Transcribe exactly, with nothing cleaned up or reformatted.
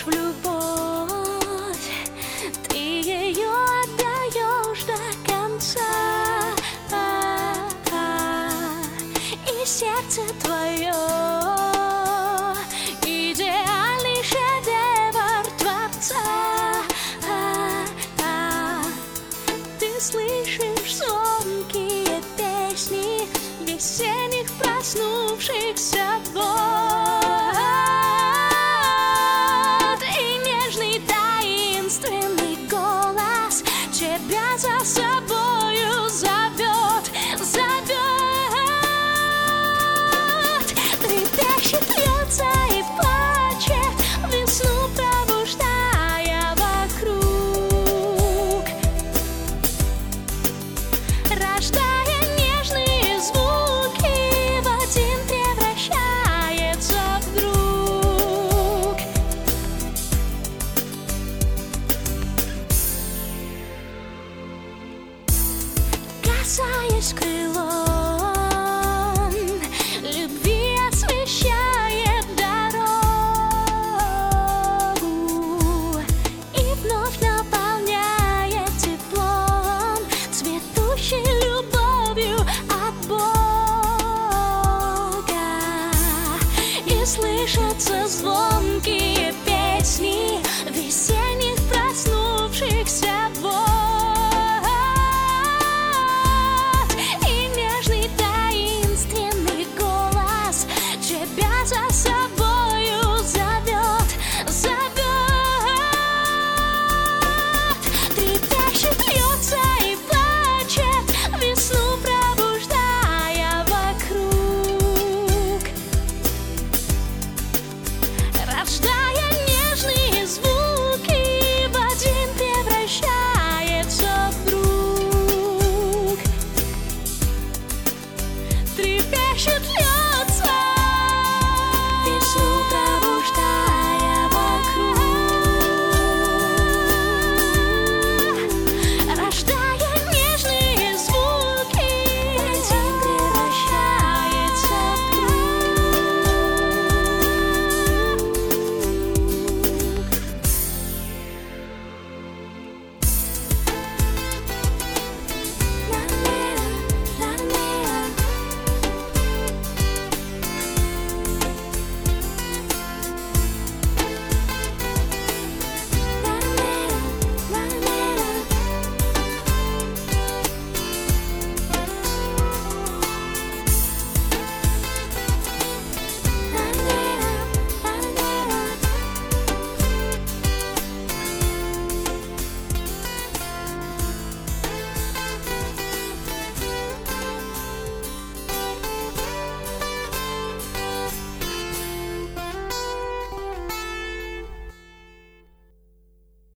веришь в любовь, ты ее отдаешь до конца, и сердце твое идеальный шедевр Творца. Ты слышишь звонкие песни весенних проснувшихся вод, и нежный таинственный голос тебя за собою зовет, зовет. Трепещет, льется и плачет, весну пробуждая вокруг, рождая нежные звуки, в один превращается вдруг. Касаясь крылом